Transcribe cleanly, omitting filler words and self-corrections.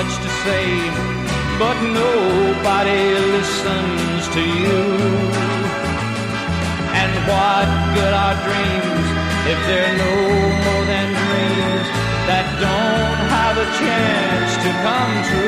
much to say, but nobody listens to you. And what good are dreams if they're no more than dreams that don't have a chance to come true?